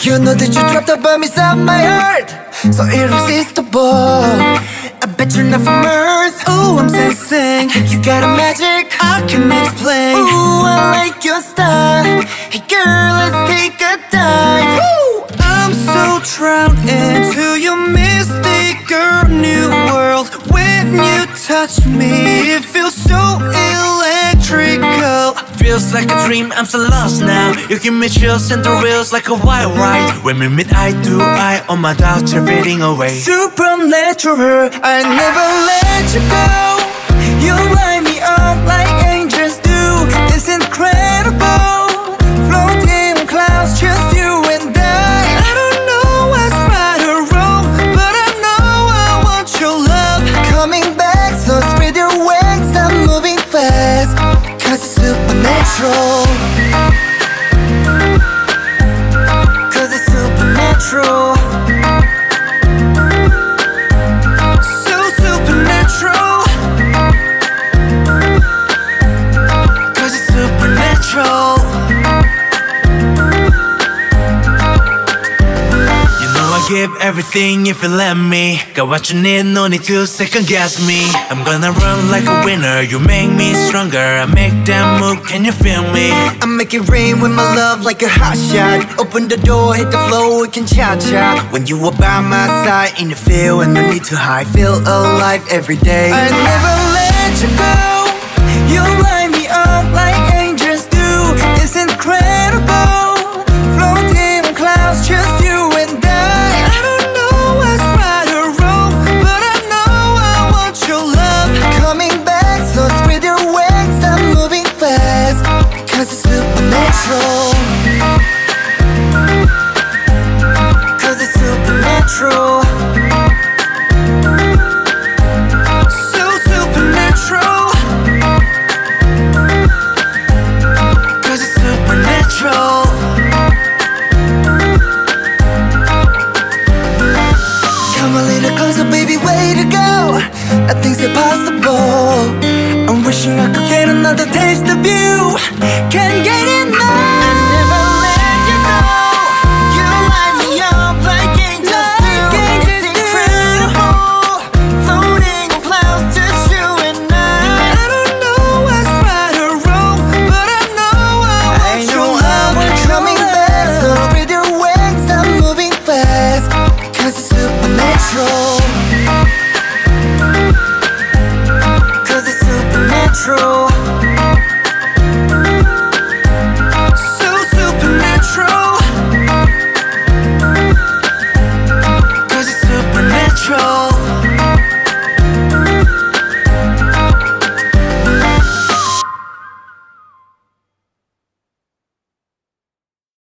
You know that you dropped the bomb inside my heart, so irresistible. I bet you're not from Earth. Ooh, I'm sensing you got a magic I can explain. Ooh, I like your style. Hey girl, let's take a dive. Ooh, I'm so drowned into your mystical new world. When you touch me, it feels so electrical. Feels like a dream, I'm so lost now. You give me chills and thrills like a wild ride. When we meet eye to eye, all my doubts are fading away. Supernatural, I never let you go. You light me up like angels do. It's incredible. Floating in clouds, just you and I. I don't know what's right or wrong, but I know I want your love. Coming back, so spread your wings, I'm moving fast. Cause it's supernatural. Cause it's supernatural. So supernatural. Cause it's supernatural. You know I give everything if you let me. Got what you need, no need to second guess me. I'm gonna run like a winner, you make me stronger. I make that move, can you feel me? I make it rain with my love like a hot shot. Open the door, hit the floor, we can cha-cha. When you are by my side, in the field and no need to hide. Feel alive every day. I never let you go. You